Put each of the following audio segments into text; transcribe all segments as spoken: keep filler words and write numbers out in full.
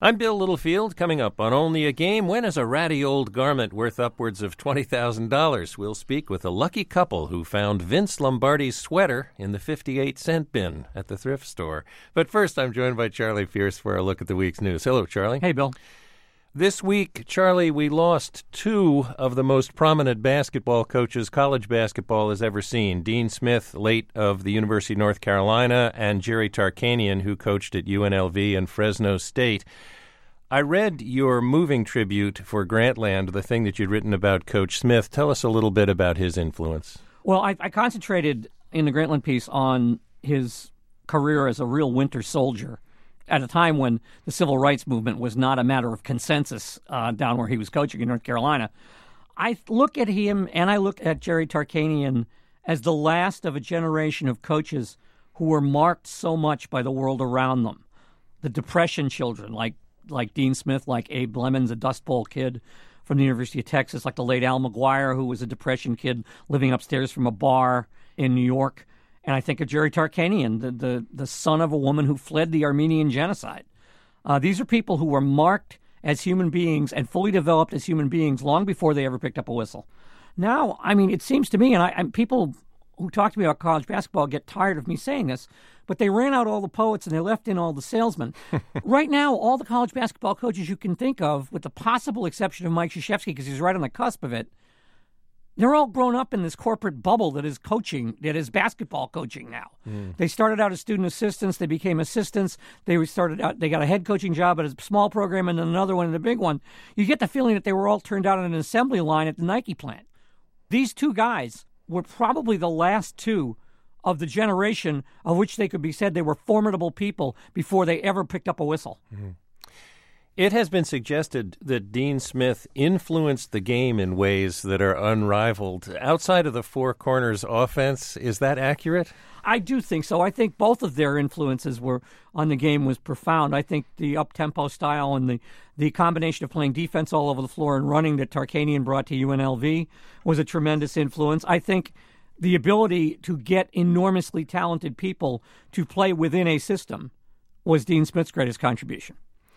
I'm Bill Littlefield. Coming up on Only a Game, when is a ratty old garment worth upwards of twenty thousand dollars? We'll speak with a lucky couple who found Vince Lombardi's sweater in the fifty-eight cent bin at the thrift store. But first, I'm joined by Charlie Pierce for a look at the week's news. Hello, Charlie. Hey, Bill. This week, Charlie, we lost two of the most prominent basketball coaches college basketball has ever seen. Dean Smith, late of the University of North Carolina, and Jerry Tarkanian, who coached at U N L V and Fresno State. I read your moving tribute for Grantland, the thing that you'd written about Coach Smith. Tell us a little bit about his influence. Well, I, I concentrated in the Grantland piece on his career as a real winter soldier at a time when the civil rights movement was not a matter of consensus uh, down where he was coaching in North Carolina. I look at him and I look at Jerry Tarkanian as the last of a generation of coaches who were marked so much by the world around them. The Depression children, like like Dean Smith, like Abe Lemons, a Dust Bowl kid from the University of Texas, like the late Al McGuire, who was a Depression kid living upstairs from a bar in New York. And I think of Jerry Tarkanian, the, the, the son of a woman who fled the Armenian genocide. Uh, these are people who were marked as human beings and fully developed as human beings long before they ever picked up a whistle. Now, I mean, it seems to me, and I, and people who talk to me about college basketball get tired of me saying this, but they ran out all the poets and they left in all the salesmen. Right now, all the college basketball coaches you can think of, with the possible exception of Mike Krzyzewski, because he's right on the cusp of it, they're all grown up in this corporate bubble that is coaching, that is basketball coaching now. Mm. They started out as student assistants. They became assistants. They started out, they got a head coaching job at a small program and then another one in a big one. You get the feeling that they were all turned out on an assembly line at the Nike plant. These two guys were probably the last two of the generation of which they could be said they were formidable people before they ever picked up a whistle. Mm-hmm. It has been suggested that Dean Smith influenced the game in ways that are unrivaled. Outside of the Four Corners offense, is that accurate? I do think so. I think both of their influences were on the game was profound. I think the up-tempo style and the, the combination of playing defense all over the floor and running that Tarkanian brought to U N L V was a tremendous influence. I think the ability to get enormously talented people to play within a system was Dean Smith's greatest contribution.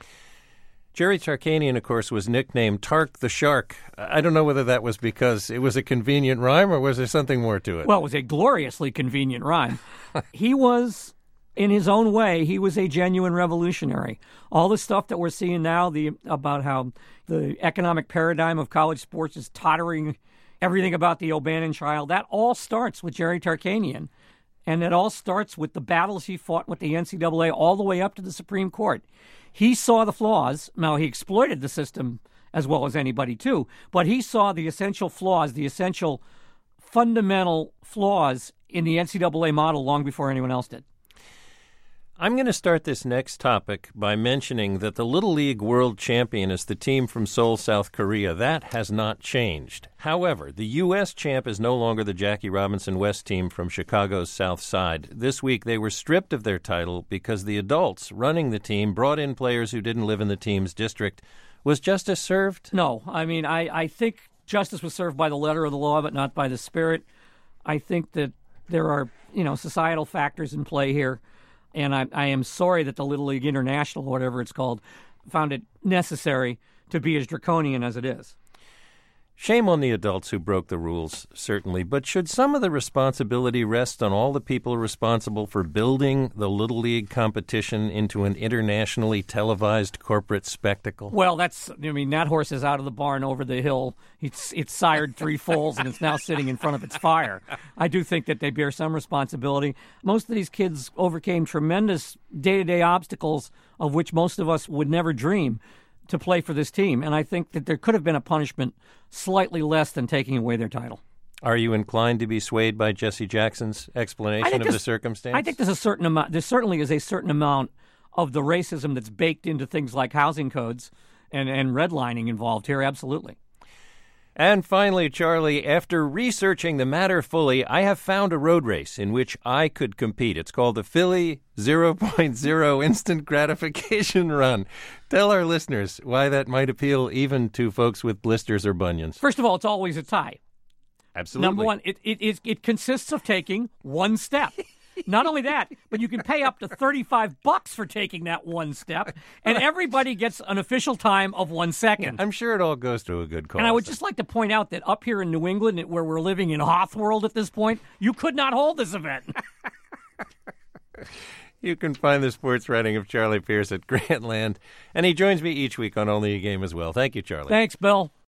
Jerry Tarkanian, of course, was nicknamed Tark the Shark. I don't know whether that was because it was a convenient rhyme or was there something more to it? Well, it was a gloriously convenient rhyme. He was, in his own way, he was a genuine revolutionary. All the stuff that we're seeing now the about how the economic paradigm of college sports is tottering, everything about the O'Bannon child, that all starts with Jerry Tarkanian. And it all starts with the battles he fought with the N C double A all the way up to the Supreme Court. He saw the flaws. Now, he exploited the system as well as anybody, too. But he saw the essential flaws, the essential fundamental flaws in the N C double A model long before anyone else did. I'm going to start this next topic by mentioning that the Little League World Champion is the team from Seoul, South Korea. That has not changed. However, the U S champ is no longer the Jackie Robinson West team from Chicago's South Side. This week, they were stripped of their title because the adults running the team brought in players who didn't live in the team's district. Was justice served? No. I mean, I, I think justice was served by the letter of the law, but not by the spirit. I think that there are, you know, societal factors in play here. And I, I am sorry that the Little League International, whatever it's called, found it necessary to be as draconian as it is. Shame on the adults who broke the rules, certainly. But should some of the responsibility rest on all the people responsible for building the Little League competition into an internationally televised corporate spectacle? Well, that's, I mean, that horse is out of the barn over the hill. It's, it's sired three foals, and it's now sitting in front of its fire. I do think that they bear some responsibility. Most of these kids overcame tremendous day-to-day obstacles of which most of us would never dream to play for this team. And I think that there could have been a punishment slightly less than taking away their title. Are you inclined to be swayed by Jesse Jackson's explanation of the circumstance? I think there's a certain amount, there certainly is a certain amount of the racism that's baked into things like housing codes and, and redlining involved here, absolutely. And finally, Charlie, after researching the matter fully, I have found a road race in which I could compete. It's called the Philly zero point zero Instant Gratification Run. Tell our listeners why that might appeal even to folks with blisters or bunions. First of all, it's always a tie. Absolutely. Number one, it, it, it, it consists of taking one step. Not only that, but you can pay up to thirty-five bucks for taking that one step, and everybody gets an official time of one second. I'm sure it all goes to a good cause. And I would just like to point out that up here in New England, where we're living in Hoth World at this point, you could not hold this event. You can find the sports writing of Charlie Pierce at Grantland, and he joins me each week on Only a Game as well. Thank you, Charlie. Thanks, Bill.